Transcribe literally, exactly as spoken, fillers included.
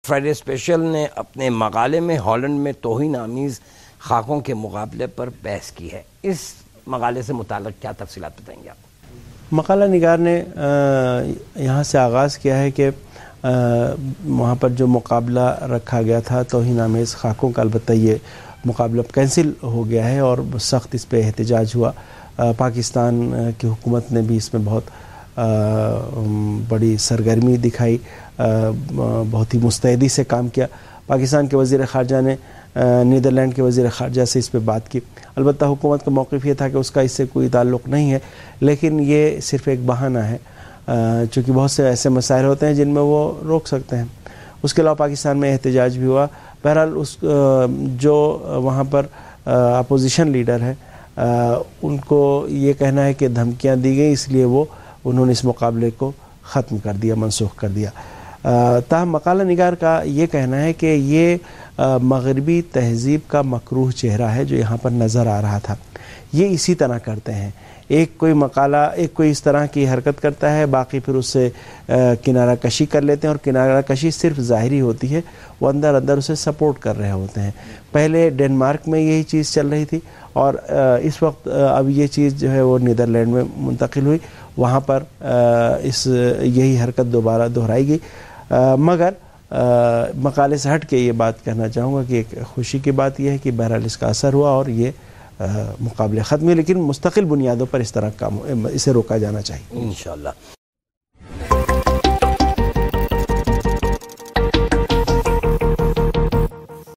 Friday special نے اپنے مقالے میں ہالینڈ میں توہین آمیز خاکوں کے مقابلے پر بحث کی ہے. اس مقالے سے متعلق کیا تفصیلات بتائیں گے آپ؟ مقالہ نگار نے یہاں سے آغاز کیا ہے کہ وہاں پر جو مقابلہ رکھا گیا تھا توہین آمیز خاکوں کا، البتہ یہ مقابلہ کینسل ہو گیا ہے اور سخت اس پہ احتجاج ہوا. پاکستان کی حکومت نے بھی اس میں بہت بڑی سرگرمی دکھائی، بہت ہی مستعدی سے کام کیا. پاکستان کے وزیر خارجہ نے نیدرلینڈ کے وزیر خارجہ سے اس پہ بات کی. البتہ حکومت کا موقف یہ تھا کہ اس کا اس سے کوئی تعلق نہیں ہے، لیکن یہ صرف ایک بہانہ ہے، چونکہ بہت سے ایسے مسائل ہوتے ہیں جن میں وہ روک سکتے ہیں. اس کے علاوہ پاکستان میں احتجاج بھی ہوا. بہرحال اس جو وہاں پر اپوزیشن لیڈر ہے ان کو یہ کہنا ہے کہ دھمکیاں دی گئی، اس لیے وہ انہوں نے اس مقابلے کو ختم کر دیا، منسوخ کر دیا. تاہم مقالہ نگار کا یہ کہنا ہے کہ یہ مغربی تہذیب کا مکروہ چہرہ ہے جو یہاں پر نظر آ رہا تھا. یہ اسی طرح کرتے ہیں، ایک کوئی مقالہ ایک کوئی اس طرح کی حرکت کرتا ہے، باقی پھر اس سے کنارہ کشی کر لیتے ہیں، اور کنارہ کشی صرف ظاہری ہوتی ہے، وہ اندر اندر اسے سپورٹ کر رہے ہوتے ہیں. پہلے ڈنمارک میں یہی چیز چل رہی تھی، اور اس وقت اب یہ چیز جو ہے وہ نیدرلینڈ میں منتقل ہوئی، وہاں پر اس یہی حرکت دوبارہ دہرائی گئی. مگر مقالے سے ہٹ کے یہ بات کہنا چاہوں گا کہ ایک خوشی کی بات یہ ہے کہ بہرحال اس کا اثر ہوا اور یہ مقابلے ختم ہوئے، لیکن مستقل بنیادوں پر اس طرح کام اسے روکا جانا چاہیے انشاءاللہ.